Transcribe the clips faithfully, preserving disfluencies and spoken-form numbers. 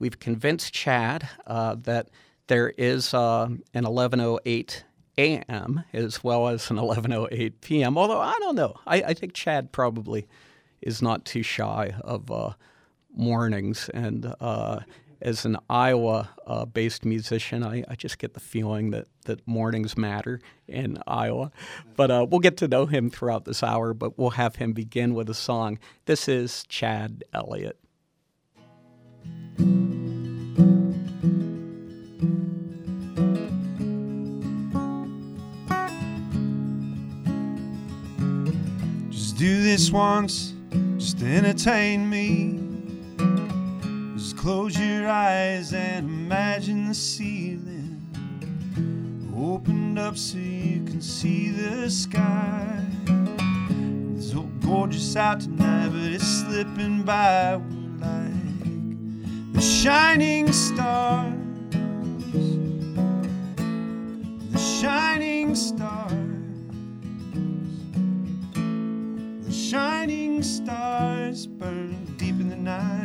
we've convinced Chad uh, that there is uh, an eleven oh eight a m as well as an eleven oh eight p m, although I don't know. I, I think Chad probably is not too shy of uh, mornings, and uh, as an Iowa-based uh, musician, I, I just get the feeling that, that mornings matter in Iowa. But uh, we'll get to know him throughout this hour, but we'll have him begin with a song. This is Chad Elliott. Just do this once, just to entertain me. Just close your eyes and imagine the ceiling opened up so you can see the sky. It's so gorgeous out tonight, but it's slipping by like the shining stars. The shining stars. The shining stars burn deep in the night.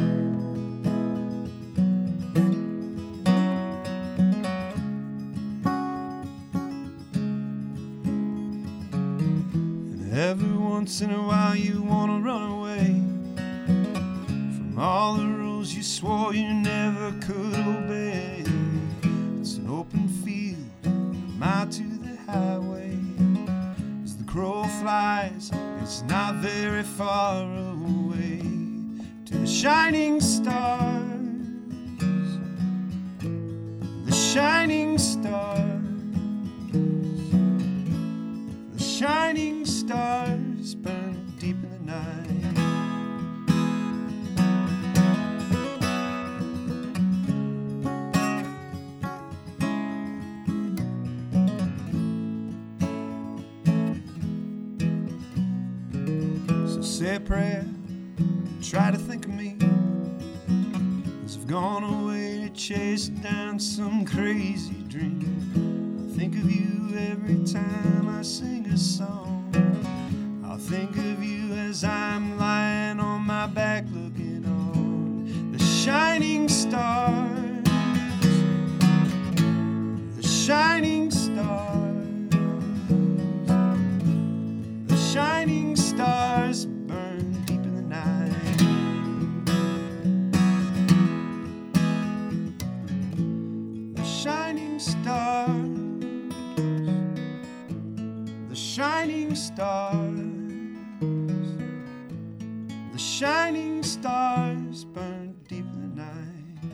Every once in a while you wanna run away from all the rules you swore you never could obey. It's an open field, a mile to the highway. As the crow flies, it's not very far away to the shining stars. The shining stars. The shining stars burn deep in the night. So say a prayer, try to think of me as I've gone away to chase down some crazy dream. I think of you every time I sing a song. I'll think of you as I'm lying on my back looking on the shining stars. The shining stars. The shining stars burn deep in the night. The shining stars. The shining stars. The shining stars burn deep in the night.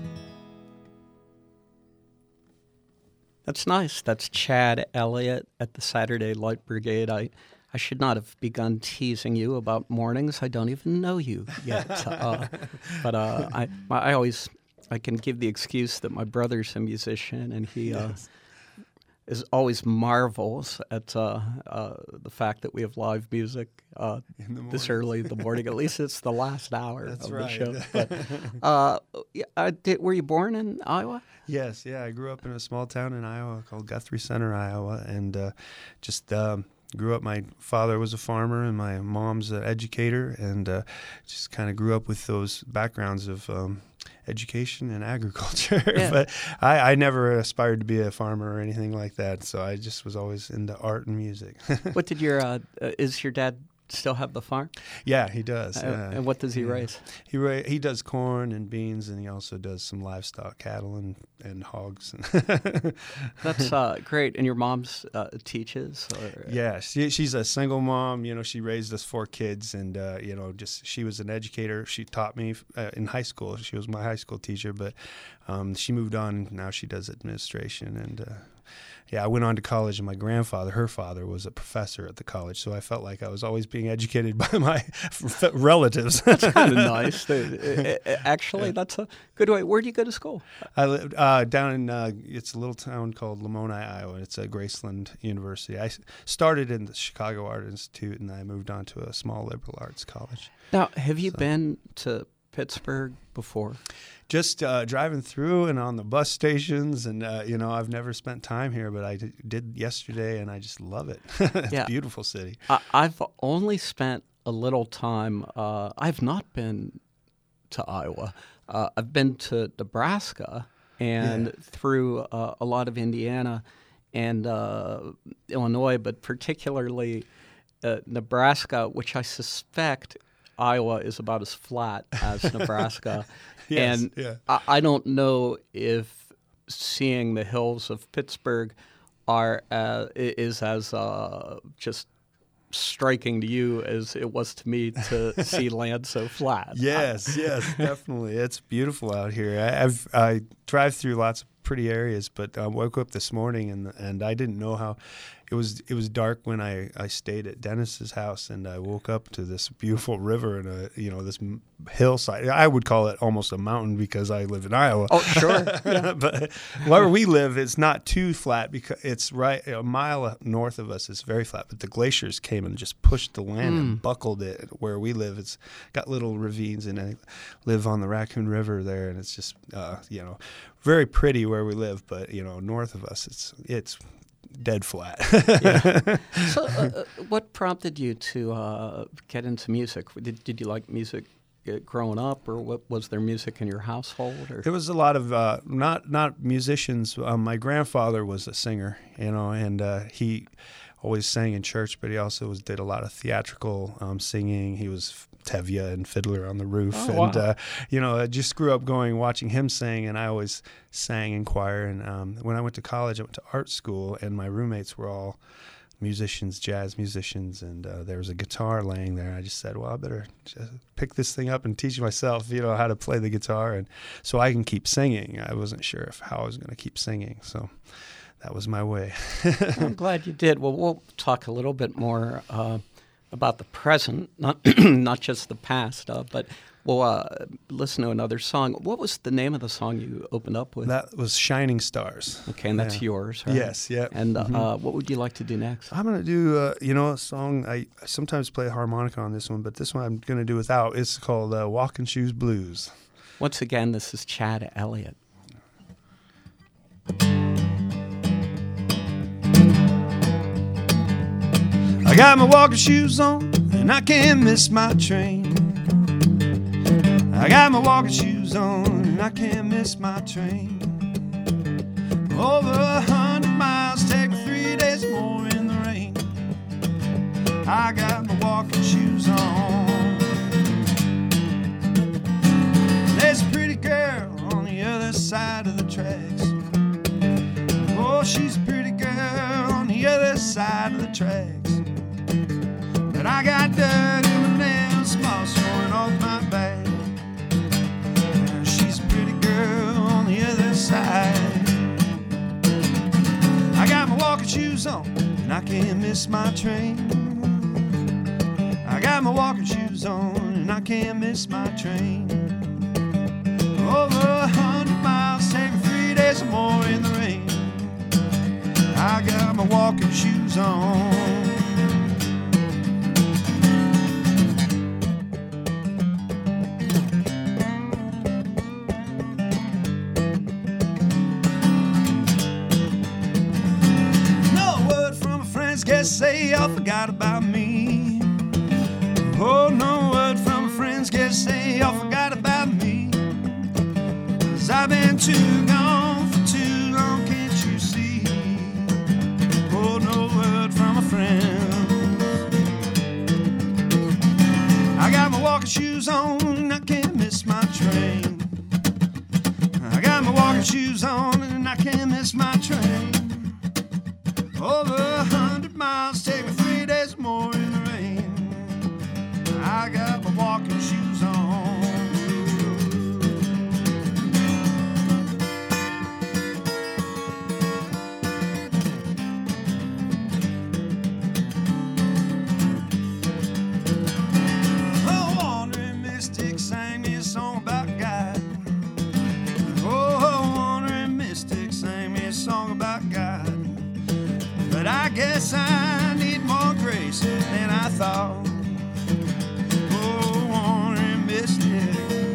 That's nice. That's Chad Elliott at the Saturday Light Brigade. I, I should not have begun teasing you about mornings. I don't even know you yet. uh, but uh, I, I always, I can give the excuse that my brother's a musician, and he uh, Yes. is always marvels at uh, uh, the fact that we have live music uh, In the this mornings. early in the morning. At least it's the last hour That's of right. the show. But, uh, yeah, uh, did, were you born in Iowa? Yes, yeah. I grew up in a small town in Iowa called Guthrie Center, Iowa, and uh, just um, grew up. My father was a farmer, and my mom's an educator, and uh, just kind of grew up with those backgrounds of um, education and agriculture. Yeah. But I, I never aspired to be a farmer or anything like that, so I just was always into art and music. What did your uh, uh, is your dad still have the farm? Yeah, he does. Uh, yeah. and what does he Yeah. raise? He ra- he does corn and beans, and he also does some livestock, cattle and, and hogs. That's uh, great. And your mom's uh, teaches? Or? Yeah, she, she's a single mom. You know, she raised us four kids, and uh, you know, just she was an educator. She taught me uh, in high school. She was my high school teacher, but um, she moved on. Now she does administration, and uh, yeah, I went on to college, and my grandfather, her father, was a professor at the college, so I felt like I was always being educated by my relatives. That's kind of nice. Uh, uh, Actually, yeah. That's a good way. Where do you go to school? I lived uh, down in uh, it's a little town called Lamoni, Iowa. It's at Graceland University. I started in the Chicago Art Institute, and I moved on to a small liberal arts college. Now, have you So- been to Pittsburgh before? Just uh, driving through and on the bus stations, and uh, you know, I've never spent time here, but I d- did yesterday, and I just love it. It's Yeah. a beautiful city. I, I've only spent a little time. Uh, I've not been to Iowa. uh, I've been to Nebraska and Yeah. through uh, a lot of Indiana and uh, Illinois, but particularly uh, Nebraska, which I suspect Iowa is about as flat as Nebraska. Yes, and yeah. I, I don't know if seeing the hills of Pittsburgh are uh, i- is as uh, just striking to you as it was to me to see land so flat. Yes, yes, definitely. It's beautiful out here. I, I've I drive through lots of pretty areas, but I woke up this morning and and I didn't know how. It was it was dark when I, I stayed at Dennis's house, and I woke up to this beautiful river and a you know this m- hillside. I would call it almost a mountain because I live in Iowa. Oh, sure. Yeah. But where we live, it's not too flat because it's right a mile north of us. It's very flat, but the glaciers came and just pushed the land Mm. and buckled it. Where we live, it's got little ravines, and I live on the Raccoon River there, and it's just uh, you know very pretty where we live. But you know north of us, it's it's dead flat. Yeah. So, uh, uh, what prompted you to uh, get into music? Did Did you like music uh, growing up, or what was there music in your household? Or There was a lot of uh, not not musicians. Um, my grandfather was a singer, you know, and uh, he always sang in church, but he also was, did a lot of theatrical um, singing. He was Tevye and Fiddler on the Roof, Oh, and wow. uh, you know, I just grew up going watching him sing, and I always sang in choir. And um, when I went to college, I went to art school, and my roommates were all musicians, jazz musicians, and uh, there was a guitar laying there. I just said, well, I better just pick this thing up and teach myself, you know, how to play the guitar, and so I can keep singing. I wasn't sure if how I was going to keep singing, so that was my way. I'm glad you did. Well, we'll talk a little bit more uh, about the present, not not just the past, uh, but we'll uh, listen to another song. What was the name of the song you opened up with? That was Shining Stars. Okay, and that's Yeah. yours, right? Yes, yeah. And uh, Mhm. uh, what would you like to do next? I'm gonna do, uh, you know, a song. I, I sometimes play harmonica on this one, but this one I'm gonna do without. It's called uh, "Walking Shoes Blues." Once again, this is Chad Elliott. I got my walking shoes on, and I can't miss my train. I got my walking shoes on, and I can't miss my train. Over a hundred miles, take me three days more in the rain. I got my walking shoes on. There's a pretty girl on the other side of the tracks. Oh, she's a pretty girl on the other side of the tracks. But I got dirt in my nails, moss growing off my back. Now she's a pretty girl on the other side. I got my walking shoes on, and I can't miss my train. I got my walking shoes on, and I can't miss my train. Over a hundred miles, take me three days or more in the rain. I got my walking shoes on. Guess they all forgot about me. Oh, no word from my friends, guess they all forgot about me. 'Cause I've been too gone for too long, can't you see? Oh, no word from my friends. I got my walking shoes on, and I can't miss my train. I got my walking shoes on, and I can't miss my train. Over a hundred miles, take me three days more in the rain. I got my walking shoes on. Oh, wandering mystic sang me a song about God. Oh, wandering mystic sang me a song about God. But I guess I need more grace than I thought. Oh, wandering mystic.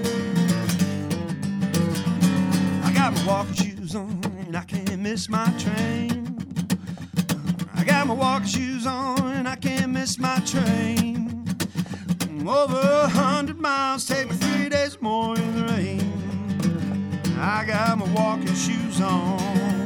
I got my walking shoes on, and I can't miss my train. I got my walking shoes on, and I can't miss my train. Over a hundred miles, take me three days more in the rain. I got my walking shoes on.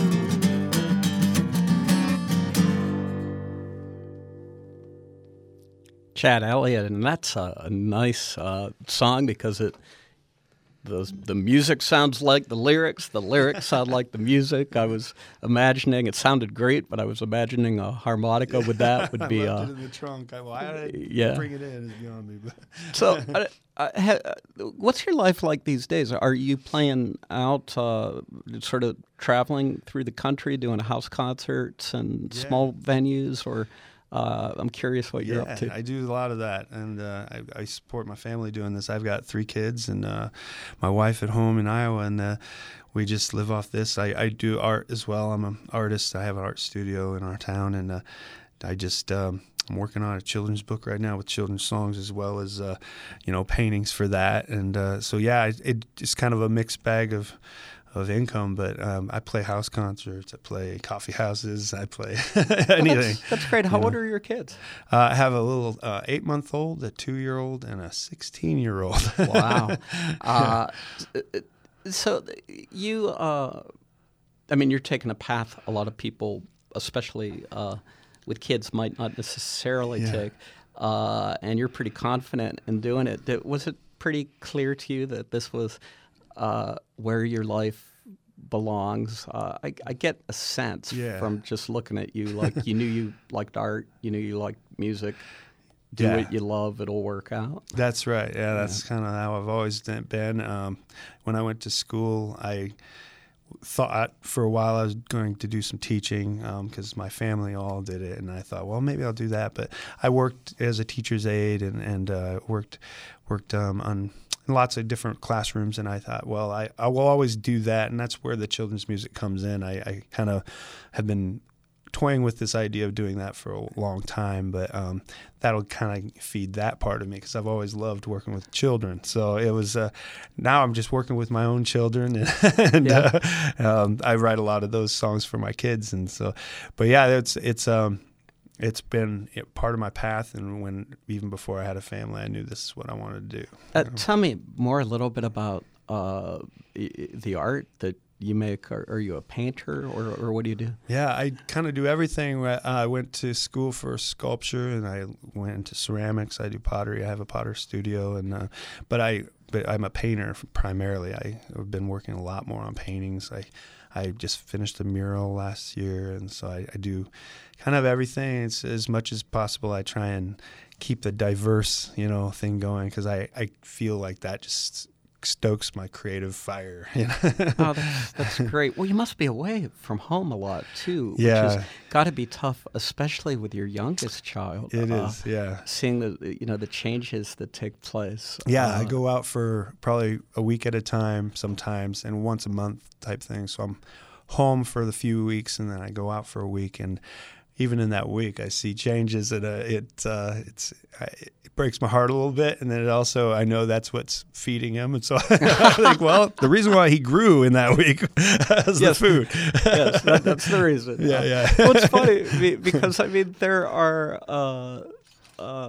Chad Elliott, and that's a, a nice uh, song because it the the music sounds like the lyrics, the lyrics sound like the music. I was imagining it sounded great, but I was imagining a harmonica with that would be. I left uh, it in the trunk. I, why did I yeah. bring it in? It's beyond me. But So, uh, uh, ha, what's your life like these days? Are you playing out, uh, sort of traveling through the country, doing house concerts and Yeah. small venues, or? Uh, I'm curious what you're yeah, up to. I do a lot of that, and uh, I, I support my family doing this. I've got three kids and uh, my wife at home in Iowa, and uh, we just live off this. I, I do art as well. I'm an artist. I have an art studio in our town, and uh, I just um, I'm working on a children's book right now with children's songs as well as uh, you know paintings for that. And uh, so yeah, it, it, it's kind of a mixed bag of. of income, but um, I play house concerts, I play coffee houses, I play anything. That's, that's great. How you old know. are your kids? Uh, I have a little uh, eight-month-old, a two-year-old, and a sixteen-year-old. Wow. Uh, so you, uh, I mean, you're taking a path a lot of people, especially uh, with kids, might not necessarily Yeah. take, uh, and you're pretty confident in doing it. Did- Was it pretty clear to you that this was uh, where your life belongs? Uh, I, I get a sense Yeah. from just looking at you, like you knew you liked art, you knew you liked music. Do Yeah. what you love, it'll work out. That's right. Yeah, that's kind of how I've always been. Um, when I went to school, I thought for a while I was going to do some teaching because my family all did it, and I thought, well, maybe I'll do that. But I worked as a teacher's aide and and uh, worked worked um, on lots of different classrooms, and I thought, well, I, I will always do that, and that's where the children's music comes in. I, I kind of have been toying with this idea of doing that for a long time, but um, that'll kind of feed that part of me because I've always loved working with children. So it was uh, now I'm just working with my own children, and, and Yeah. uh, um, I write a lot of those songs for my kids, and so. But yeah, it's it's um, it's been part of my path, and when even before I had a family, I knew this is what I wanted to do. Uh, you know? tell me more a little bit about uh, i- the art that you make. Are, are you a painter, or, or what do you do? Yeah, I kind of do everything. Uh, I went to school for sculpture, and I went into ceramics. I do pottery. I have a potter studio, and uh, but I but I'm a painter primarily. I, I've been working a lot more on paintings. I I just finished a mural last year, and so I, I do kind of everything. It's as much as possible. I try and keep the diverse, you know, thing going because I, I feel like that just stokes my creative fire. You know? Oh, that's, that's great. Well, you must be away from home a lot too, which Yeah. has got to be tough, especially with your youngest child. It uh, is, yeah. Seeing the you know the changes that take place. Yeah, Uh, I go out for probably a week at a time sometimes, and once a month type thing. So I'm home for the few weeks, and then I go out for a week. And even in that week, I see changes, and uh, it uh, it's I, it breaks my heart a little bit. And then it also, I know that's what's feeding him, and so I think, well, the reason why he grew in that week is Yes. the food. Yes, that, that's the reason. Yeah, Uh, yeah. Well, it's funny be- because I mean there are uh, uh,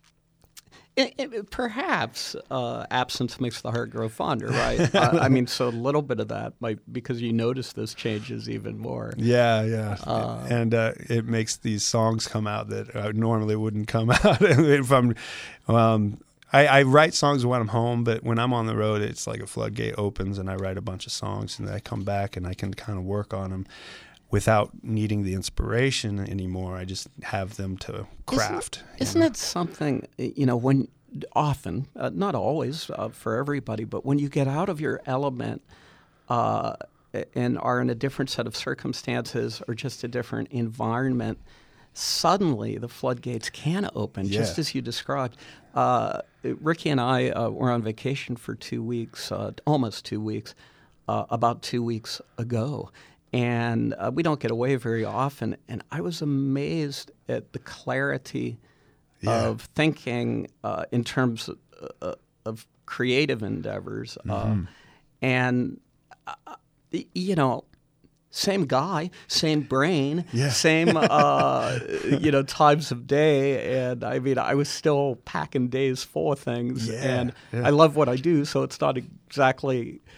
it, it, perhaps uh, absence makes the heart grow fonder, right? uh, I mean, so a little bit of that might because you notice those changes even more. Yeah, yeah, Uh, and uh, it makes these songs come out that uh, normally wouldn't come out if I'm. Um, I, I write songs when I'm home, but when I'm on the road, it's like a floodgate opens, and I write a bunch of songs, and then I come back and I can kind of work on them without needing the inspiration anymore. I just have them to craft. you Isn't know? it something, you know, when often, uh, not always uh, for everybody, but when you get out of your element uh, and are in a different set of circumstances or just a different environment, suddenly the floodgates can open, just Yeah. as you described. Uh, Ricky and I uh, were on vacation for two weeks, uh, almost two weeks, uh, about two weeks ago. And uh, we don't get away very often. And I was amazed at the clarity Yeah. of thinking uh, in terms of, uh, of creative endeavors. Uh, Mm-hmm. and, uh, y- you know, same guy, same brain, Yeah. same, uh, you know, times of day. And I mean, I was still packing days full of things. Yeah, And yeah. I love what I do, so it's not exactly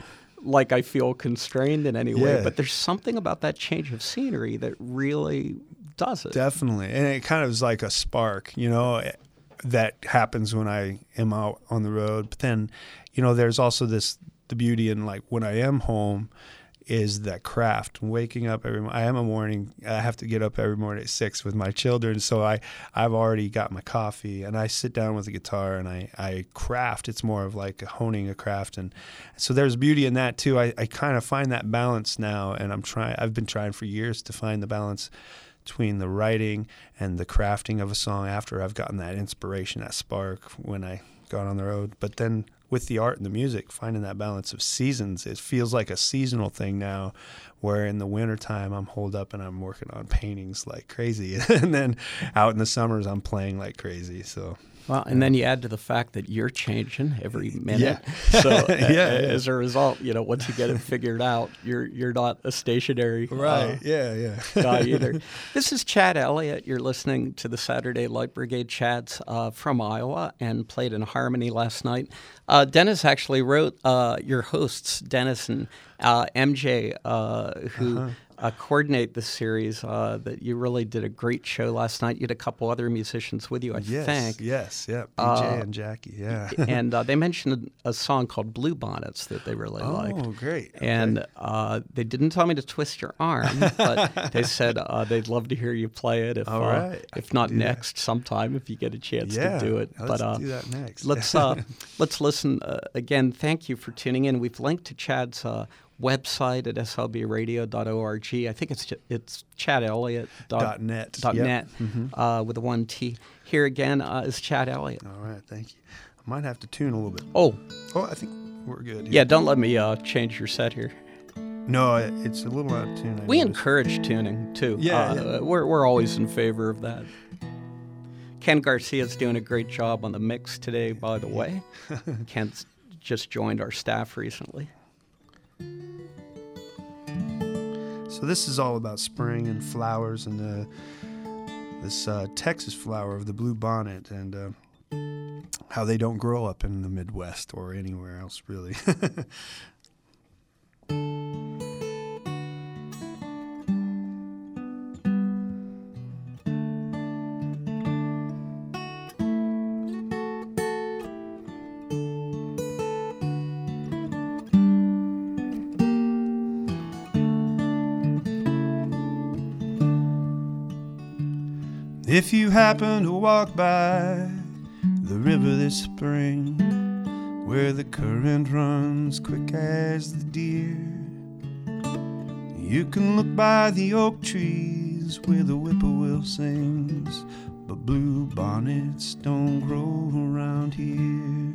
like I feel constrained in any way, Yeah. but there's something about that change of scenery that really does it. Definitely. And it kind of is like a spark, you know, that happens when I am out on the road. But then, you know, there's also this, the beauty in like when I am home is that craft. Waking up every I am a morning, I have to get up every morning at six with my children. So I, I've already got my coffee and I sit down with the guitar and I, I craft. It's more of like honing a craft. And so there's beauty in that too. I, I kind of find that balance now, and I'm trying, I've been trying for years to find the balance between the writing and the crafting of a song after I've gotten that inspiration, that spark when I got on the road. But then with the art and the music, finding that balance of seasons, it feels like a seasonal thing now, where in the wintertime I'm holed up and I'm working on paintings like crazy. And then out in the summers I'm playing like crazy. So well, and then you add to the fact that you're changing every minute. Yeah. So yeah, a- yeah. as a result, you know, once you get it figured out, you're you're not a stationary Right. uh, yeah, yeah. guy either. This is Chad Elliott. You're listening to the Saturday Light Brigade Chads uh, from Iowa, and played in harmony last night. Uh, Dennis actually wrote uh, your hosts, Dennis and uh, M J, uh, who Uh-huh. uh, coordinate this series. Uh, that you really did a great show last night. You had a couple other musicians with you, I Yes, think. yes, yeah. B J Uh, and Jackie, yeah. And uh, they mentioned a song called Blue Bonnets that they really Oh, liked. great. Okay. And uh, they didn't tell me to twist your arm, but they said uh, they'd love to hear you play it. If, All uh, right, I if can not do that. next, sometime if you get a chance yeah, to do it. let's but uh, do that next. let's uh, let's listen uh, again. Thank you for tuning in. We've linked to Chad's uh, website at s l b radio dot org. I think it's it's chad elliott Dot net. Dot Yep. net Mhm. uh, with a one T. Here again uh, is Chad Elliott. All right, thank you. I might have to tune a little bit. Oh, Oh, I think we're good. yeah, don't let me uh, change your set here. No, it- it's a little out of tune. I We noticed. encourage tuning, too. Yeah, uh, yeah. We're, we're always in favor of that. Ken Garcia's doing a great job on the mix today, by the way. Ken's just joined our staff recently. So this is all about spring and flowers and uh, this uh, Texas flower of the blue bonnet and uh, how they don't grow up in the Midwest or anywhere else, really. If you happen to walk by the river this spring, where the current runs quick as the deer, you can look by the oak trees where the whippoorwill sings, but blue bonnets don't grow around here.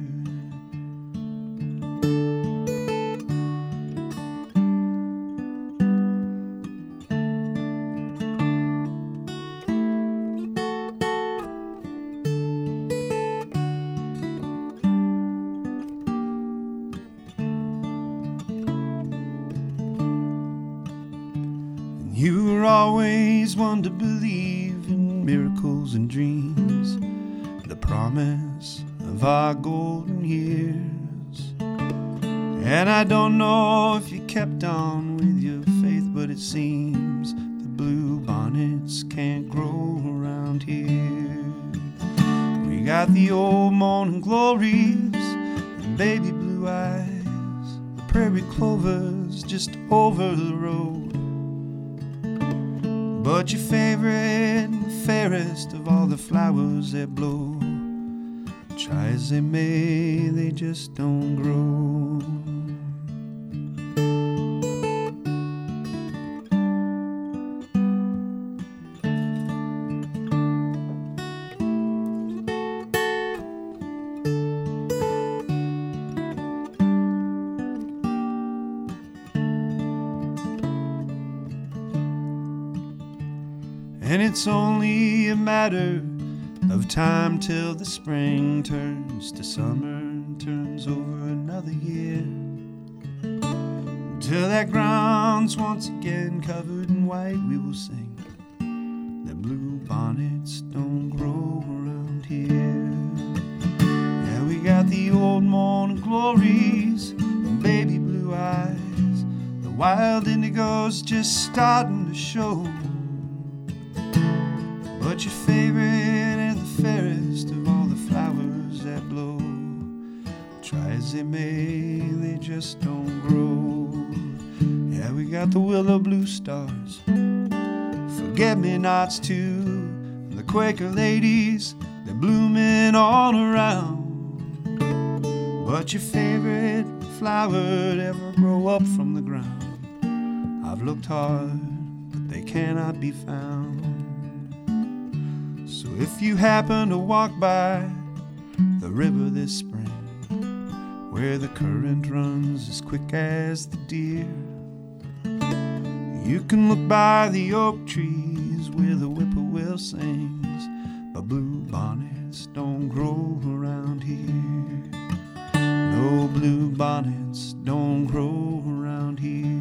You were always one to believe in miracles and dreams, the promise of our golden years. And I don't know if you kept on with your faith, but it seems the blue bonnets can't grow around here. We got the old morning glories and baby blue eyes, the prairie clovers just over the road. But your favorite and fairest of all the flowers that blow, try as they may, they just don't grow. And it's only a matter of time till the spring turns to summer and turns over another year, till that ground's once again covered in white. We will sing that blue bonnets don't grow around here. Yeah, we got the old morning glories and baby blue eyes, wild indigo's just starting to show. But your favorite and the fairest of all the flowers that blow, try as they may, they just don't grow. Yeah, we got the willow blue stars, forget-me-nots too, and the Quaker ladies, they're blooming all around. But your favorite flower to ever grow up from the ground, I've looked hard, but they cannot be found. So if you happen to walk by the river this spring, where the current runs as quick as the deer, you can look by the oak trees where the whippoorwill sings, but blue bonnets don't grow around here. No blue bonnets don't grow around here.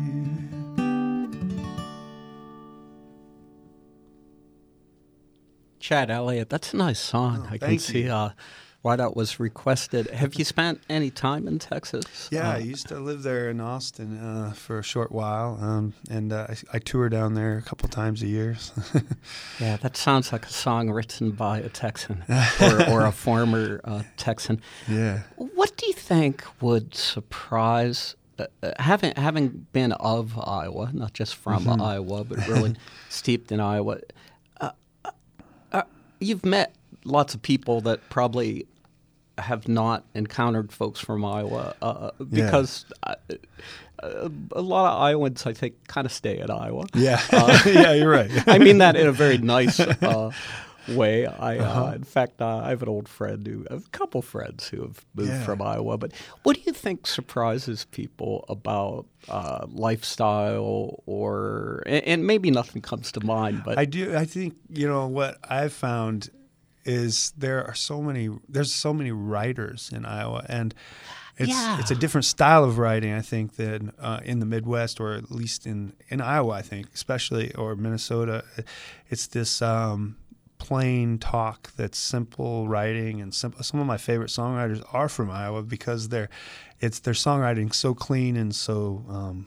Chad Elliott, that's a nice song. Oh, I can thank see you. uh, why that was requested. Have you spent any time in Texas? Yeah, Uh, I used to live there in Austin uh, for a short while, um, and uh, I, I tour down there a couple times a year. yeah, that sounds like a song written by a Texan or, or a former uh, Texan. Yeah. What do you think would surprise, uh, uh, having having been of Iowa, not just from Mhm. Iowa, but really steeped in Iowa? Uh, uh, you've met lots of people that probably have not encountered folks from Iowa uh, because uh, uh, a lot of Iowans, I think, kind of stay in Iowa. Yeah, Uh, yeah, you're right. I mean that in a very nice uh, way. I, Uh-huh. uh, in fact, uh, I have an old friend who, a couple friends who have moved Yeah. from Iowa. But what do you think surprises people about uh, lifestyle, or and, and maybe nothing comes to mind, but I do. I think you know what I've found is there are so many. There's so many writers in Iowa, and it's Yeah. it's a different style of writing, I think, than uh, in the Midwest, or at least in in Iowa. I think, especially or Minnesota, it's this um, plain talk that's simple writing and simple. Some of my favorite songwriters are from Iowa because they're it's their songwriting so clean and so. Um,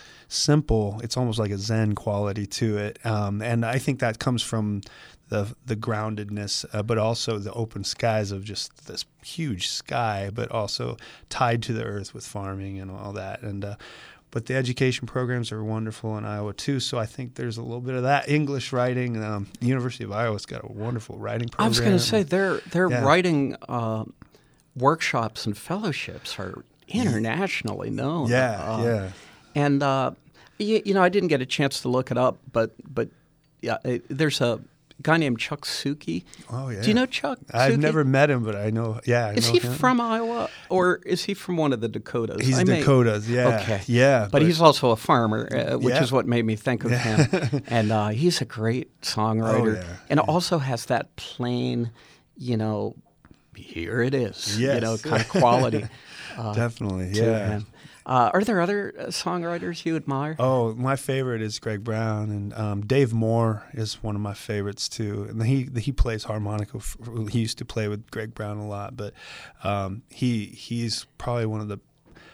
simple. It's almost like a Zen quality to it, um, and I think that comes from the the groundedness, uh, but also the open skies of just this huge sky, but also tied to the earth with farming and all that. And uh, but the education programs are wonderful in Iowa too. So I think there's a little bit of that. English writing. Um, the University of Iowa's got a wonderful writing program. I was going to say their their Yeah. writing uh, workshops and fellowships are internationally known. Yeah, Uh, yeah. And uh, you, you know, I didn't get a chance to look it up, but but yeah, it, there's a guy named Chuck Suki. Oh yeah. Do you know Chuck? I've Suki? never met him, but I know. Yeah. I Is know he him. from Iowa, or is he from one of the Dakotas? He's I may- Dakotas. Yeah. Okay. Yeah. But, he's also a farmer, uh, which Yeah. is what made me think of him. And uh, he's a great songwriter, Oh, yeah. and Yeah. also has that plain, you know, here it is, you Yes. know, kind of quality. Uh, Definitely. to Yeah. him. Uh, are there other uh, songwriters you admire? Oh, my favorite is Greg Brown, and um, Dave Moore is one of my favorites too. And he he plays harmonica. f- He used to play with Greg Brown a lot, but um, he he's probably one of the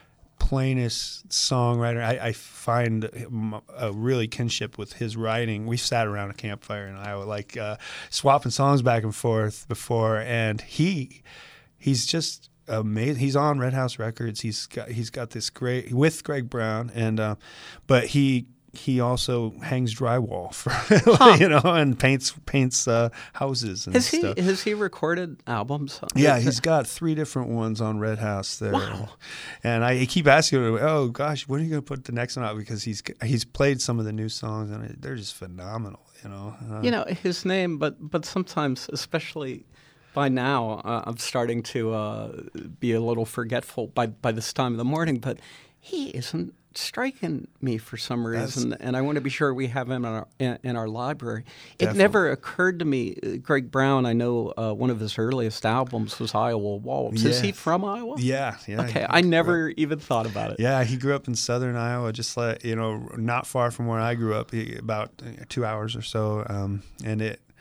plainest songwriter. I, I find a really kinship with his writing. We sat around a campfire in Iowa, like uh, swapping songs back and forth before, and he he's just. Amazing. He's on Red House Records. He's got he's got this great with Greg Brown, and uh, but he he also hangs drywall for Huh. you know and paints paints uh, houses and Has he stuff. has he recorded albums? Yeah, he's got three different ones on Red House there. Wow. And I keep asking him, oh gosh, when are you going to put the next one out? Because he's he's played some of the new songs and they're just phenomenal. You know. Uh, You know his name, but but sometimes, especially by now, uh, I'm starting to uh, be a little forgetful by by this time of the morning. But he isn't striking me for some reason, and I want to be sure we have him in our in, in our library. It Definitely. never occurred to me. uh, Greg Brown, I know uh, one of his earliest albums was Iowa Waltz. Is he Yes. from Iowa? Yeah, yeah. Okay, he I grew never even thought about it. Yeah, he grew up in southern Iowa, just like, you know, not far from where I grew up, he- about uh, two hours or so. Um, and it,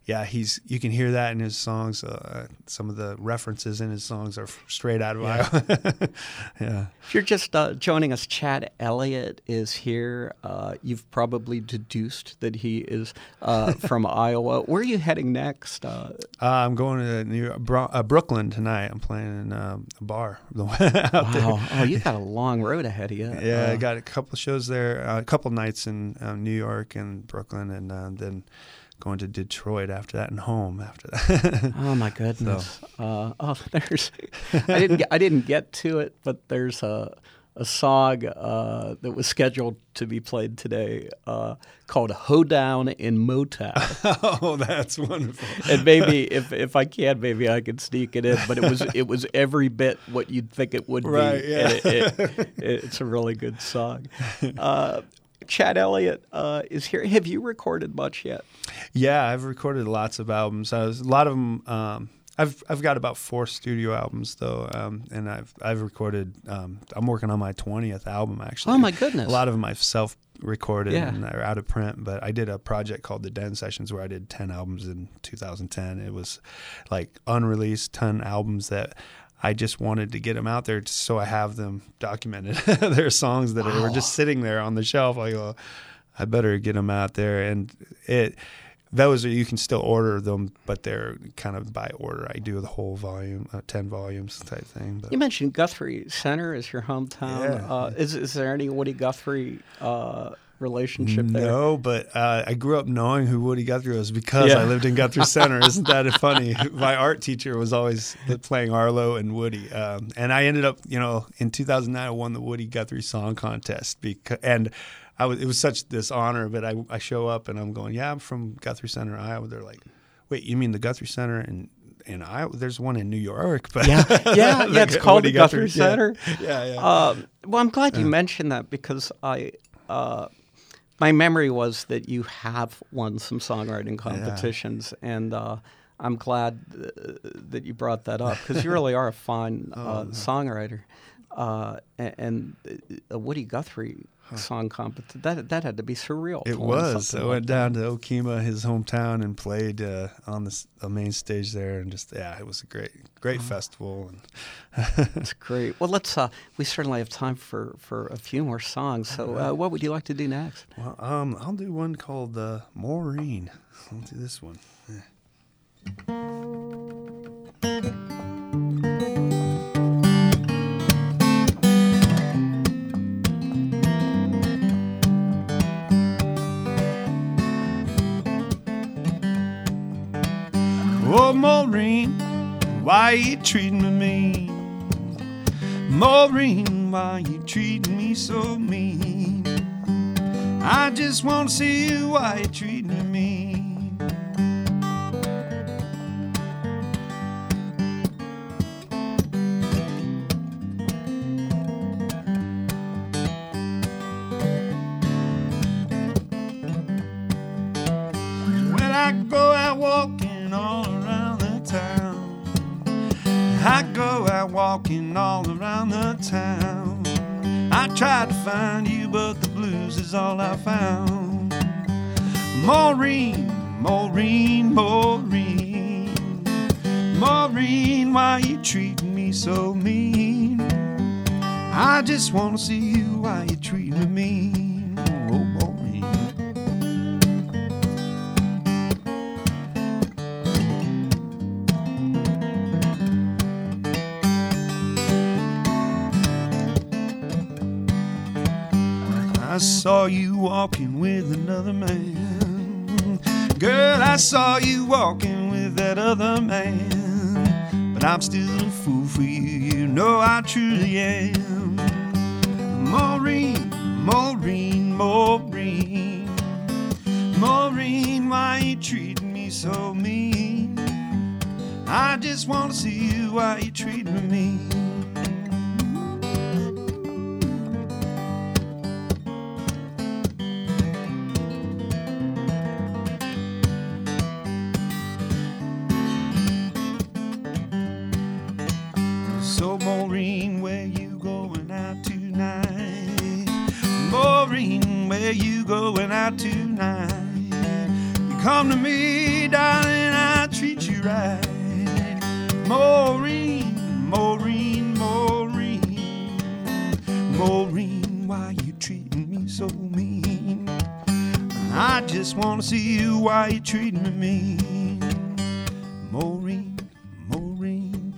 yeah, he's you can hear that in his songs. Uh, some of the references in his songs are straight out of Yeah. Iowa. Yeah. If you're just uh, joining us, Chad Elliott is here. Uh, you've probably deduced that he is uh, from Iowa. Where are you heading next? Uh, Uh, I'm going to New York, Bro- uh, Brooklyn tonight. I'm playing in um, a bar out there. wow. Oh, you got a long road ahead of you. Yeah, Uh, I got a couple of shows there, uh, a couple nights in uh, New York and Brooklyn, and uh, then going to Detroit after that, and home after that. Oh my goodness! Uh, oh, there's. I didn't. Get, I didn't get to it, but there's a a song uh, that was scheduled to be played today uh, called "Hoedown in Motown." Oh, that's wonderful. And maybe if if I can, maybe I could sneak it in. But it was it was every bit what you'd think it would Right, be. yeah. And it, it, it's a really good song. Uh, Chad Elliott uh, is here. Have you recorded much yet? Yeah, I've recorded lots of albums. I was, a lot of them. Um, I've I've got about four studio albums though, um, and I've I've recorded. Um, I'm working on my twentieth album actually. Oh my goodness! A lot of them I've self-recorded Yeah. and they're out of print. But I did a project called the Den Sessions where I did ten albums in two thousand ten. It was like unreleased ten albums that I just wanted to get them out there so I have them documented. There are songs that Wow. were just sitting there on the shelf. I go, I better get them out there. And it those are, you can still order them, but they're kind of by order. I do the whole volume, uh, ten volumes type thing. But. You mentioned Guthrie Center is your hometown. Yeah. Uh, is is there any Woody Guthrie uh, relationship there? No, but uh, I grew up knowing who Woody Guthrie was because Yeah. I lived in Guthrie Center. Isn't that funny? My art teacher was always playing Arlo and Woody, um, and I ended up, you know, in two thousand nine, I won the Woody Guthrie Song Contest because and. I was, it was such this honor, but I, I show up and I'm going, yeah, I'm from Guthrie Center, Iowa. They're like, wait, you mean the Guthrie Center in, in Iowa? There's one in New York. But Yeah, yeah, yeah. It's called the Woody Guthrie Center. Yeah, yeah. yeah. Um, well, I'm glad you mentioned that because I, uh, my memory was that you have won some songwriting competitions, and uh, I'm glad uh, that you brought that up because you really are a fine uh, Oh, no. songwriter. Uh, a- and a Woody Guthrie song competition, that that had to be surreal. It to win was. something I like went down to Okima, his hometown, and played uh, on the, s- the main stage there, and just yeah, it was a great, great festival. And That's great. Well, let's. Uh, we certainly have time for, for a few more songs. So, uh, what would you like to do next? well, um, I'll do one called uh, Maureen. I'll do this one. Oh, Maureen, why you treating me mean? Maureen, why you treating me so mean? I just want to see you, why you treating me mean? When I go out walking all around the town, I go out walking all around the town. I tried to find you, but the blues is all I found. Maureen, Maureen, Maureen, Maureen, why you treating me so mean? I just want to see you, why you treating me mean? Oh, Maureen. I saw you walking with another man. Girl, I saw you walking with that other man. But I'm still a fool for you, you know I truly am. Maureen, Maureen, Maureen, Maureen, why you treating me so mean? I just want to see you, why you treating me mean? So Maureen, where you going out tonight? Maureen, where you going out tonight? You come to me, darling, right. Maureen, Maureen, Maureen, Maureen, why you treating me so mean? I just want to see you, why you treating me mean? Maureen, Maureen,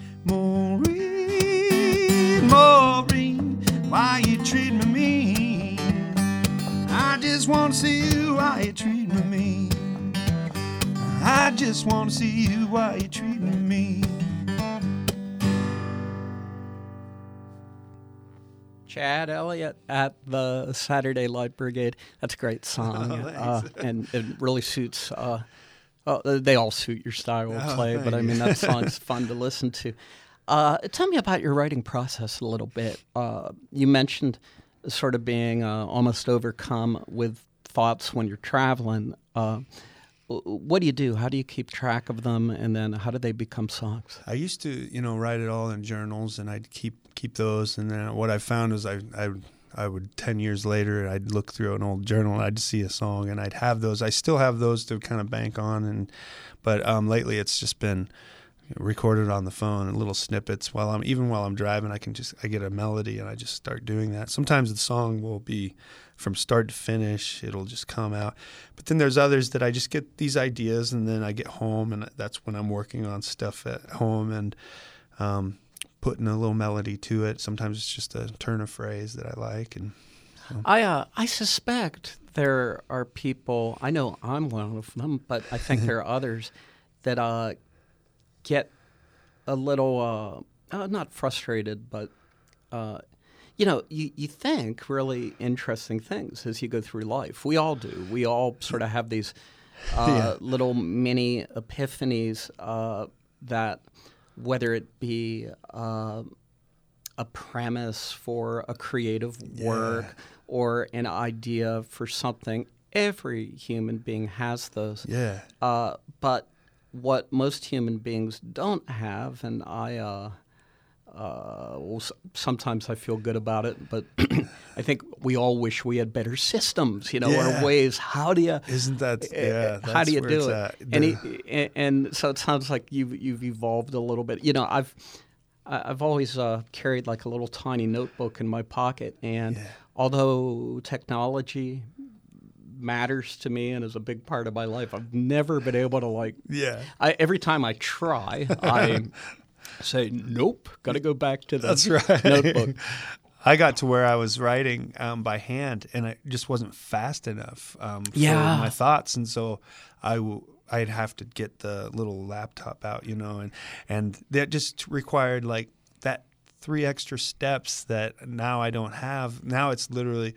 Maureen, Maureen, why you treating me mean? I just want to see you, why you treating me mean? I just want to see you, why you treating me mean? Chad Elliott at the Saturday Light Brigade. That's a great song, Oh, uh, and it really suits. Uh, well, they all suit your style of play, oh, but I mean that song's fun to listen to. Uh, tell me about your writing process a little bit. Uh, you mentioned sort of being uh, almost overcome with thoughts when you're traveling. Uh, what do you do? How do you keep track of them, and then how do they become songs? I used to, you know, write it all in journals, and I'd keep keep those. And then what I found was I I I would ten years later I'd look through an old journal and I'd see a song and I'd have those. I still have those to kind of bank on, and but um, lately it's just been recorded on the phone and little snippets while I'm even while I'm driving. I can just I get a melody and I just start doing that. Sometimes the song will be from start to finish, it'll just come out. But then there's others that I just get these ideas and then I get home and that's when I'm working on stuff at home and um, putting a little melody to it. Sometimes it's just a turn of phrase that I like. And so. I uh, I suspect there are people, I know I'm one of them, but I think there are others that uh, get a little, uh, uh, not frustrated, but uh, you know, you, you think really interesting things as you go through life. We all do. We all sort of have these uh, yeah. little mini epiphanies uh, that, whether it be uh, a premise for a creative work yeah. or an idea for something, every human being has those. Yeah. Uh, but what most human beings don't have, and I... Uh, Uh, well, sometimes I feel good about it, but I think we all wish we had better systems, you know, yeah. or ways. How do you? Isn't that? Yeah. How do you do it? At. And, he, and so it sounds like you've you've evolved a little bit. You know, I've I've always uh, carried like a little tiny notebook in my pocket, and yeah. although technology matters to me and is a big part of my life, I've never been able to like. Yeah. I, every time I try, I. say, nope, got to go back to the That's right. notebook. I got to where I was writing um, by hand, and it just wasn't fast enough um, for yeah. my thoughts. And so I w- I'd have to get the little laptop out, you know, and, and that just required like that three extra steps that now I don't have. Now it's literally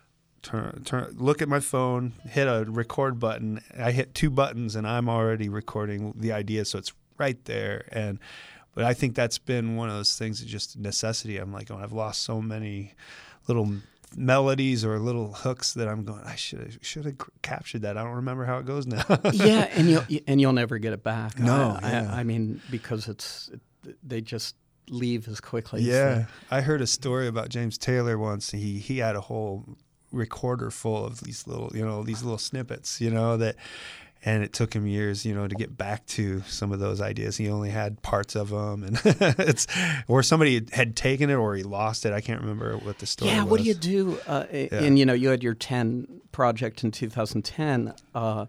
turn, turn, look at my phone, hit a record button. I hit two buttons, and I'm already recording the idea, so it's right there. And But I think that's been one of those things that's just necessity. I'm like, oh, I've lost so many little melodies or little hooks that I'm going, I should have should have captured that. I don't remember how it goes now. yeah, and you'll and you'll never get it back. No, I, yeah. I, I mean, because it's they just leave as quickly. Yeah, as they... I heard a story about James Taylor once. He he had a whole recorder full of these little, you know, these little snippets, you know, that. And it took him years, you know, to get back to some of those ideas. He only had parts of them, and it's or somebody had taken it or he lost it. I can't remember what the story yeah, was. what do you do? Uh, yeah. And you know, you had your ten project in two thousand ten. Uh,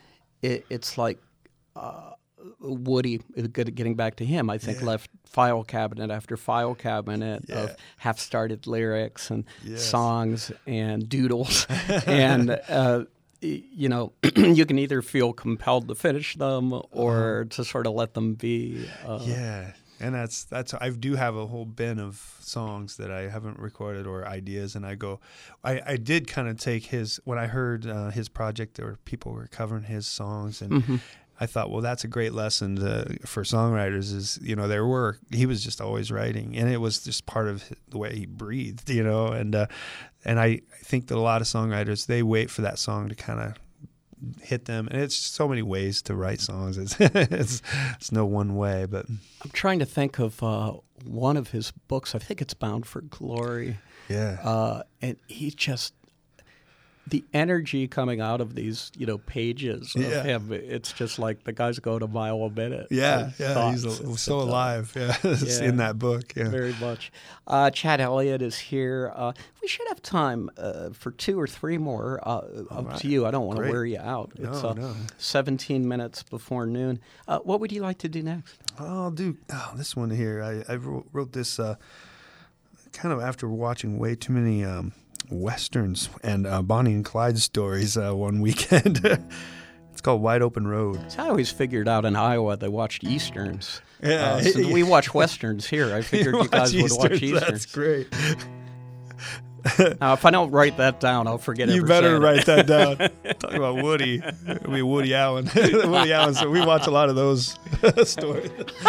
it, it's like uh, Woody, good getting back to him. I think yeah. left file cabinet after file cabinet yeah. of half-started lyrics and yes. songs and doodles, and. Uh, You know, you can either feel compelled to finish them or uh, to sort of let them be. Uh, yeah, and that's that's. I do have a whole bin of songs that I haven't recorded or ideas, and I go. I, I did kind of take his when I heard uh, his project. There were people were covering his songs, and mm-hmm. I thought, well, that's a great lesson to, for songwriters. Is you know there were he was just always writing, and it was just part of the way he breathed. You know, and. Uh, And I think that a lot of songwriters, they wait for that song to kind of hit them. And it's so many ways to write songs. It's, it's, it's no one way. But I'm trying to think of uh, one of his books. I think it's Bound for Glory. Yeah. Uh, and he just, the energy coming out of these, you know, pages of Yeah. him, it's just like the guy's going a mile a minute. Yeah, His yeah, thoughts. he's a, It's so just, uh, alive. Yeah, it's yeah. in that book. Yeah. Very much. Uh, Chad Elliott is here. Uh, we should have time uh, for two or three more. Uh, up right. to you. I don't want to Great. wear you out. It's No, uh, no. seventeen minutes before noon. Uh, what would you like to do next? I'll do oh, this one here. I, I wrote, wrote this uh, kind of after watching way too many um, Westerns and uh, Bonnie and Clyde stories uh, one weekend. It's called Wide Open Road. So I always figured out in Iowa they watched Easterns. Yeah. Uh, since we watch Westerns here, I figured you, guys would watch Easterns. That's great. Now, if I don't write that down, I'll forget You ever better said write it. that down. Talk about Woody. It'll be Woody Allen. Woody Allen. So we watch a lot of those stories.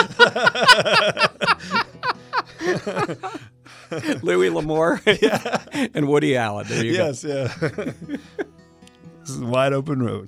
Louis L'Amour and Woody Allen. There you Yes, yeah. This is Wide Open Road.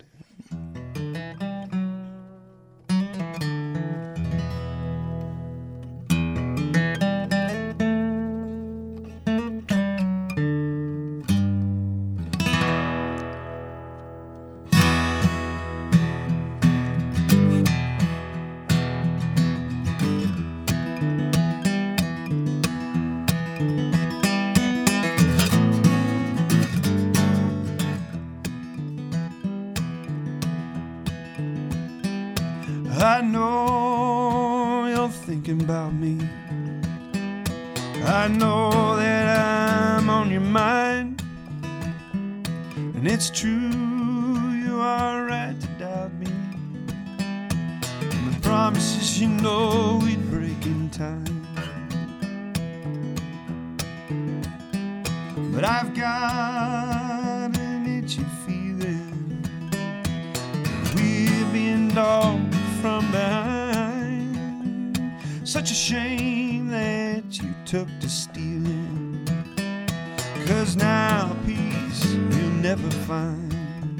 I know you're thinking about me. I know that I'm on your mind. And it's true, you are right to doubt me. And the promises you know we'd break in time. But I've got an itchy feeling we're being dogged from behind. Such a shame that you took to stealing, 'cause now peace you'll never find.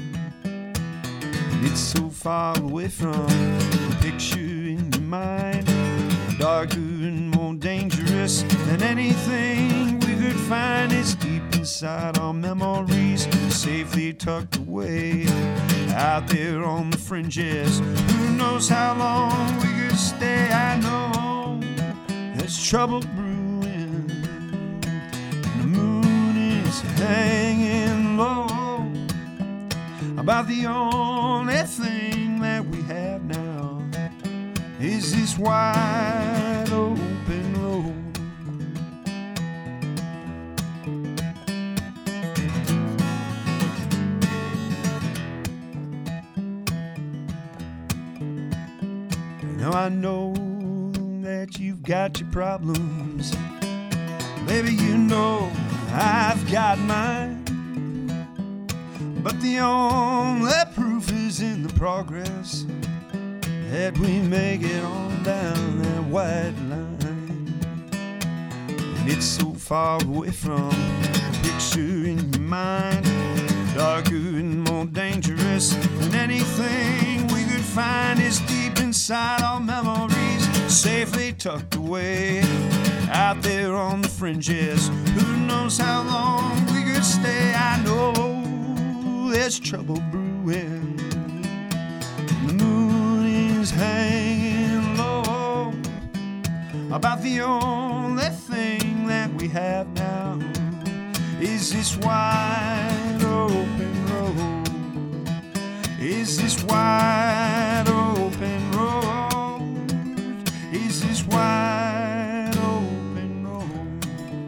It's so far away from the picture in your mind, darker and more dangerous than anything we could find. It's deep inside our memories, safely tucked away out there on the fringes. Who knows how long we could stay? I know there's trouble brewing. The moon is hanging low. About the only thing that we have now is this wide open road. Now I know that you've got your problems. Baby, you know I've got mine. But the only proof is in the progress that we make it on down that white line. And it's so far away from the picture in your mind, darker and more dangerous than anything we could find. Is deep inside our memories, safely tucked away out there on the fringes. Who knows how long we could stay? I know there's trouble brewing. The moon is hanging low. About the only thing that we have now is this wide open road. Is this wide open road? Is this wide open road?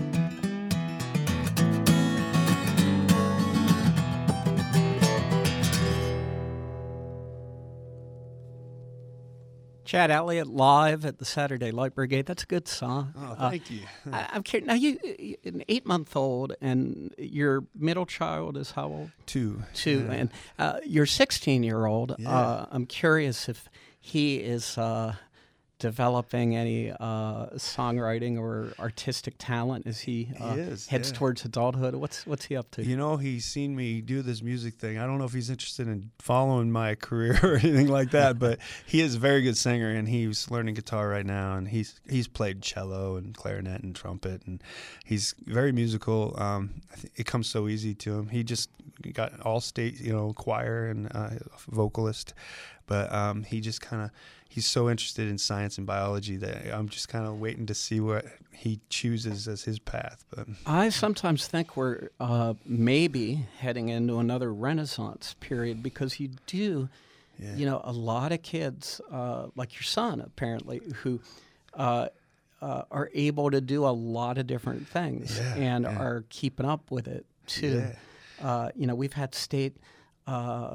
Chad Elliott live at the Saturday Light Brigade. That's a good song. Oh, Uh, thank you. I, I'm curious. Now, you, an eight-month-old, and your middle child is how old? Two. Two. Yeah. And uh, your sixteen-year-old, Yeah. uh, I'm curious if he is uh, developing any uh, songwriting or artistic talent as he, uh, He is, heads yeah. towards adulthood. What's what's he up to? You know, he's seen me do this music thing. I don't know if he's interested in following my career or anything like that, but he is a very good singer, and he's learning guitar right now, and he's he's played cello and clarinet and trumpet, and he's very musical. Um, I think it comes so easy to him. He just got all state, you know, choir and uh, vocalist. But um, he just kind of, he's so interested in science and biology that I'm just kind of waiting to see what he chooses as his path. But I sometimes think we're uh, maybe heading into another Renaissance period, because you do, yeah. you know, a lot of kids, uh, like your son apparently, who uh, uh, are able to do a lot of different things yeah, and yeah. are keeping up with it too. Yeah. Uh, you know, we've had state uh,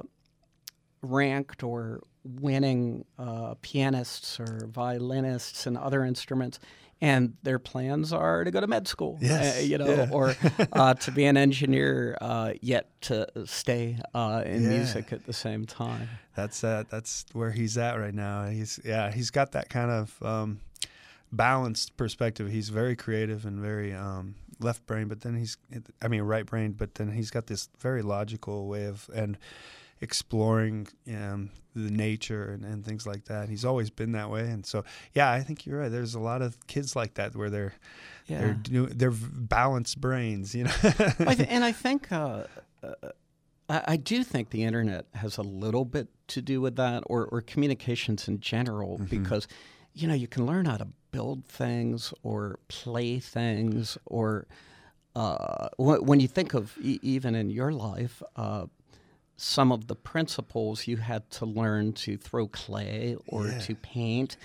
ranked or winning uh, pianists or violinists and other instruments, and their plans are to go to med school, yes. uh, you know, yeah. or uh, to be an engineer, uh, yet to stay uh, in yeah. music at the same time. That's uh, that's where he's at right now. He's yeah, he's got that kind of um, balanced perspective. He's very creative and very um, left brain, but then he's, I mean, right brain, but then he's got this very logical way of and. exploring um, the nature and, and things like that. He's always been that way, and so yeah, I think you're right. There's a lot of kids like that where they're yeah. they're do, they're balanced brains, you know. I th- and I think uh, uh, I, I do think the internet has a little bit to do with that, or or communications in general, mm-hmm. because you know you can learn how to build things or play things, or uh, w- when you think of e- even in your life. Uh, some of the principles you had to learn to throw clay or yeah. to paint,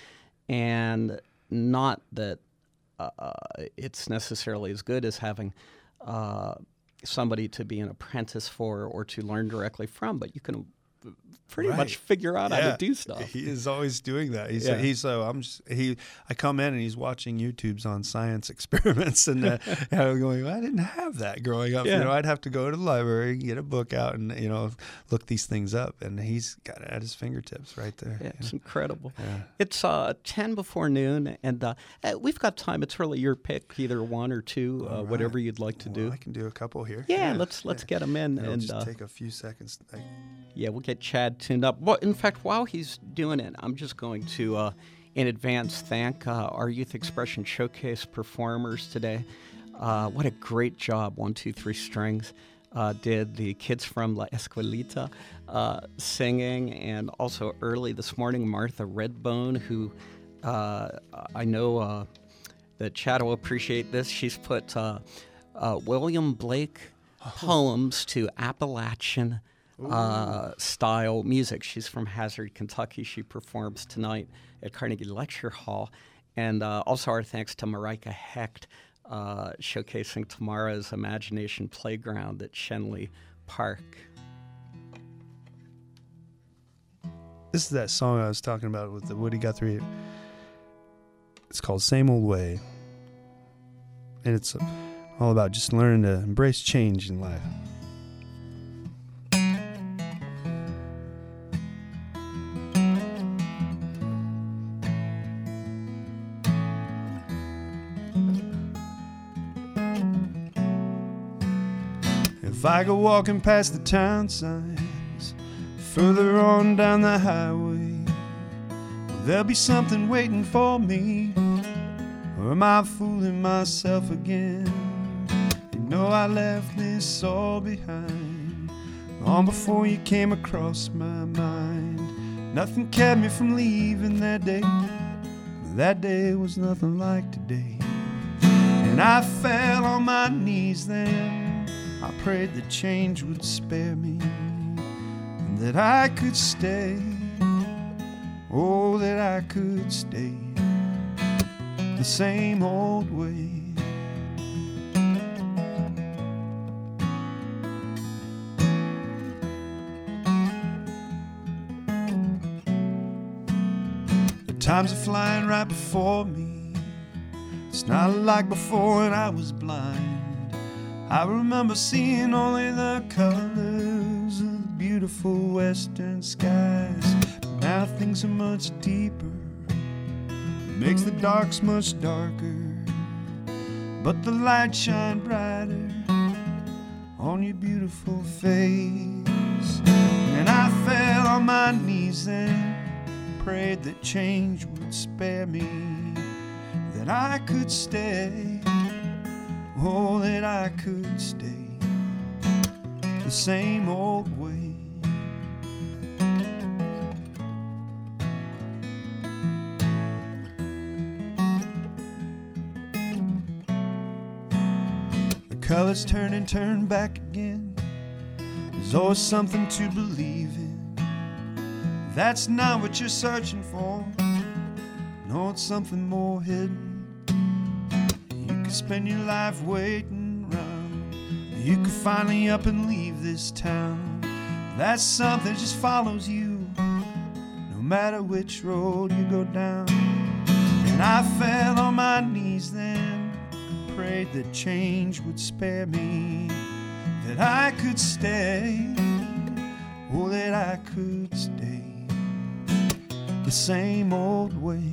and not that uh, it's necessarily as good as having uh, somebody to be an apprentice for or to learn directly from, but you can pretty right. much figure out yeah. how to do stuff. He is always doing that. He's yeah. he's so I'm just he. I come in and he's watching YouTubes on science experiments, and uh, I'm going, I didn't have that growing up. Yeah. You know, I'd have to go to the library, get a book out, and you know, look these things up. And he's got it at his fingertips right there. Yeah, it's know? incredible. Yeah. It's uh, ten before noon, and uh, we've got time. It's really your pick, either one or two, uh, right. whatever you'd like to well, do. I can do a couple here. Yeah, yeah. let's let's yeah. get them in. It'll and just uh, take a few seconds. I, Yeah, we'll get Chad tuned up. Well, in fact, while he's doing it, I'm just going to, uh, in advance, thank uh, our Youth Expression Showcase performers today. Uh, what a great job One Two Three Strings uh, did. The kids from La Escuelita uh, singing, and also early this morning, Martha Redbone, who uh, I know uh, that Chad will appreciate this. She's put uh, uh, William Blake poems to Appalachian Uh, style music. She's from Hazard, Kentucky. She performs tonight at Carnegie Lecture Hall. And uh, also our thanks to Marika Hecht, uh, showcasing tomorrow's Imagination Playground at Shenley Park. This is that song I was talking about with the Woody Guthrie. It's called Same Old Way. And it's all about just learning to embrace change in life. If I go walking past the town signs, further on down the highway, will there be something waiting for me? Or am I fooling myself again? You know I left this all behind long before you came across my mind. Nothing kept me from leaving that day. That day was nothing like today. And I fell on my knees then. I prayed that change would spare me, and that I could stay, oh, that I could stay the same old way. The times are flying right before me. It's not like before when I was blind. I remember seeing only the colors of the beautiful western skies. But now things are much deeper. It makes the darks much darker, but the light shine brighter on your beautiful face. And I fell on my knees and prayed that change would spare me, that I could stay, oh, that I could stay the same old way. The colors turn and turn back again. There's always something to believe in. That's not what you're searching for. No, it's something more hidden. You could spend your life waiting around. You could finally up and leave this town. That's something that just follows you, no matter which road you go down. And I fell on my knees then, prayed that change would spare me, that I could stay, oh, that I could stay the same old way.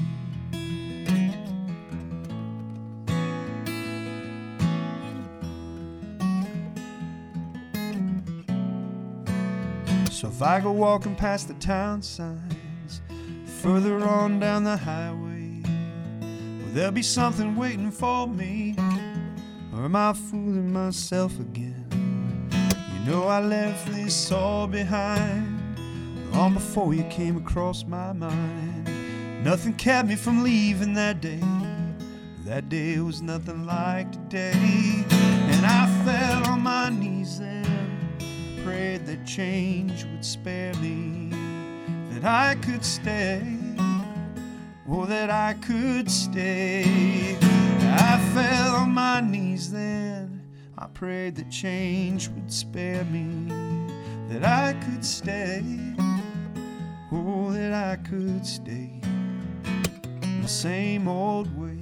So if I go walking past the town signs, further on down the highway, will there be something waiting for me? Or am I fooling myself again? You know I left this all behind long before you came across my mind. Nothing kept me from leaving that day. That day was nothing like today. And I fell on my knees then, prayed that change would spare me, that I could stay, oh, that I could stay. I fell on my knees then, I prayed that change would spare me, that I could stay, oh, that I could stay the same old way.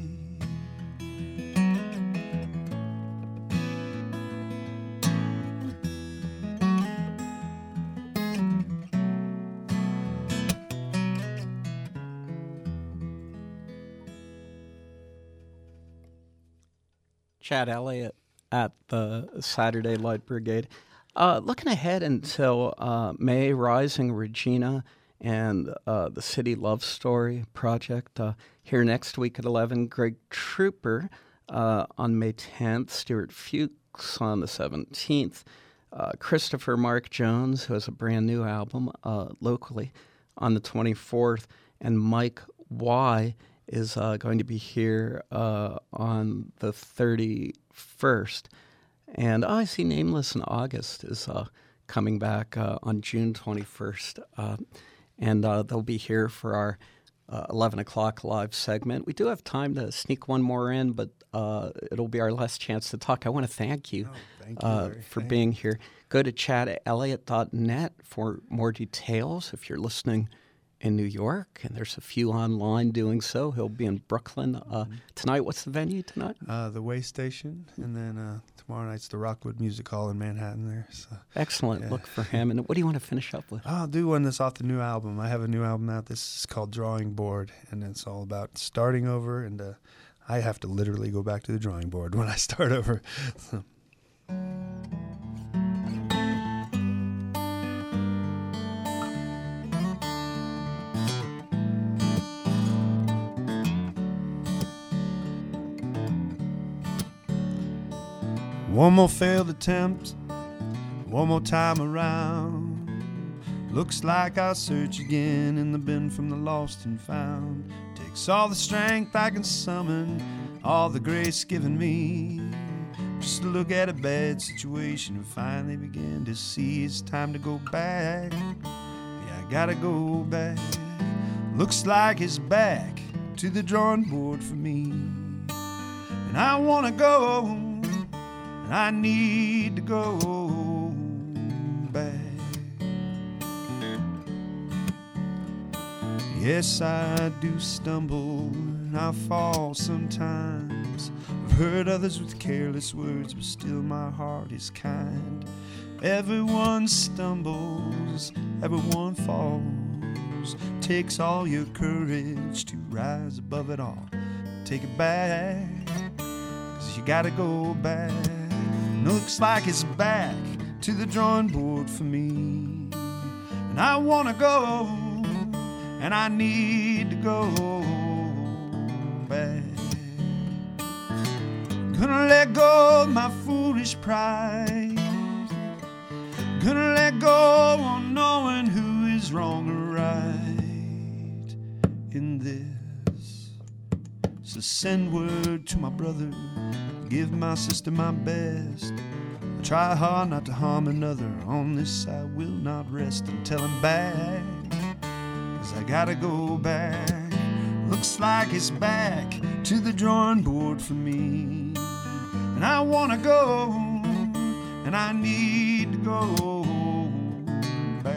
Chad Elliott at the Saturday Light Brigade. Uh, looking ahead until uh, May, Rising Regina and uh, the City Love Story Project. Uh, here next week at eleven, Greg Trooper uh, on May tenth, Stuart Fuchs on the seventeenth, uh, Christopher Mark Jones, who has a brand new album uh, locally, on the twenty-fourth, and Mike Y. is uh, going to be here uh, on the thirty-first. And oh, I see Nameless in August is uh, coming back uh, on June twenty-first. Uh, and uh, they'll be here for our uh, eleven o'clock live segment. We do have time to sneak one more in, but uh, it'll be our last chance to talk. I want to thank you, oh, thank you uh, for thank being here. Go to chad elliott dot net for more details if you're listening in New York, and there's a few online doing so. He'll be in Brooklyn uh, tonight. What's the venue tonight? Uh, the Way Station, and then uh, tomorrow night's the Rockwood Music Hall in Manhattan there. So. Excellent. Yeah. Look for him. And what do you want to finish up with? I'll do one that's off the new album. I have a new album out. This is called Drawing Board, and it's all about starting over, and uh, I have to literally go back to the drawing board when I start over. So. One more failed attempt, one more time around. Looks like I'll search again in the bin from the lost and found. Takes all the strength I can summon, all the grace given me, just to look at a bad situation and finally begin to see it's time to go back. Yeah, I gotta go back. Looks like it's back to the drawing board for me. And I wanna go, and I need to go back. Yes, I do stumble and I fall sometimes. I've heard others with careless words, but still my heart is kind. Everyone stumbles, everyone falls. Takes all your courage to rise above it all. Take it back, 'cause you gotta go back. Looks like it's back to the drawing board for me. And I wanna go, and I need to go back. Gonna let go of my foolish pride. is wrong or right in this. So send word to my brother, give my sister my best. I try hard not to harm another, on this I will not rest until I'm back. Cause I gotta go back, looks like it's back to the drawing board for me. And I wanna go, and I need to go back.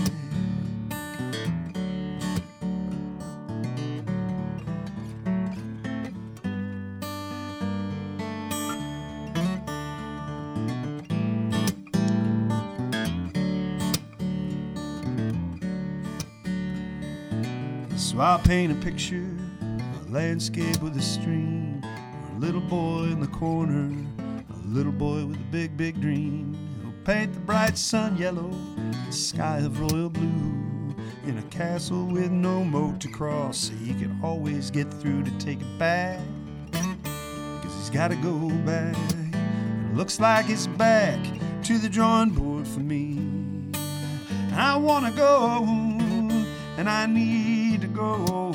So I'll paint a picture, a landscape with a stream, or a little boy in the corner, a little boy with a big, big dream. He'll paint the bright sun yellow, the sky of royal blue, in a castle with no moat to cross, so he can always get through to take it back. Cause he's gotta go back, it looks like it's back to the drawing board for me. I wanna go, and I need to go